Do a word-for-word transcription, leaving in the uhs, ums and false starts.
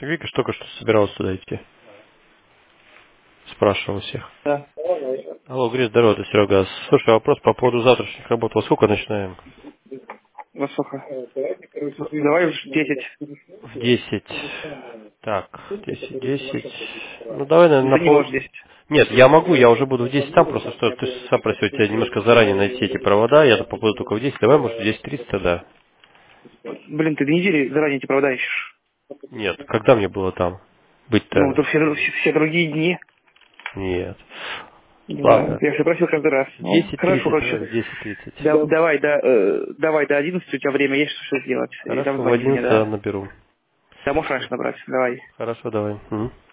Ты Вика только что собиралась туда идти. Спрашивал всех. Да. Алло, Гриш, здорово, это Серега. Слушай, вопрос по поводу завтрашних работ. Во сколько начинаем? Во сколько? Давай уж десять. В десять. Так, десять, десять. Ну давай, наверное, Ты на не пол... можешь десять. Нет, я могу, я уже буду в десять там, просто что ты сам просил тебя немножко заранее найти эти провода, я попаду только в десять. Давай, может, в десять тридцать тогда? Блин, ты две недели заранее эти провода ищешь. Нет, когда мне было там Ну, быть-то? то все, все, все другие дни. Нет. Не знаю. Ладно, Я все просил каждый раз. в Ну, десять хорошо, тридцать, короче. давай, в десять тридцать. Да, давай, да, э, давай до одиннадцати, у тебя время есть, что сделать. И там Хорошо, в звони мне, одиннадцать я да? наберу. Да, можешь раньше набрать. Давай. Хорошо, давай. Мгм.